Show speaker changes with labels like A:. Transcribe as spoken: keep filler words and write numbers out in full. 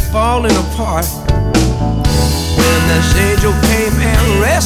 A: falling apart when this angel came and rescued